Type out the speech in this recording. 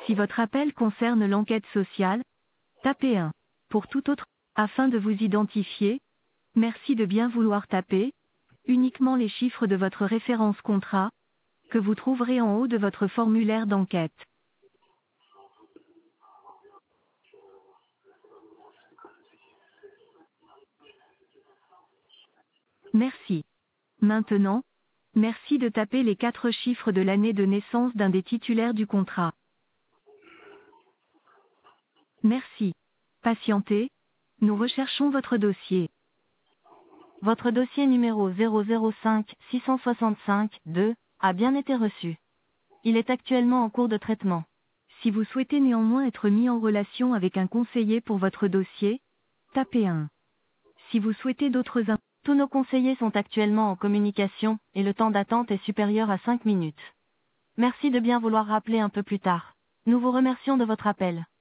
Si votre appel concerne l'enquête sociale, tapez 1. Pour tout autre, afin de vous identifier, merci de bien vouloir taper uniquement les chiffres de votre référence contrat, que vous trouverez en haut de votre formulaire d'enquête. Merci. Maintenant, merci de taper les 4 chiffres de l'année de naissance d'un des titulaires du contrat. Merci. Patientez, nous recherchons votre dossier. Votre dossier numéro 005 665 2 a bien été reçu. Il est actuellement en cours de traitement. Si vous souhaitez néanmoins être mis en relation avec un conseiller pour votre dossier, tapez 1. Si vous souhaitez d'autres infos, tous nos conseillers sont actuellement en communication, et le temps d'attente est supérieur à 5 minutes. Merci de bien vouloir rappeler un peu plus tard. Nous vous remercions de votre appel.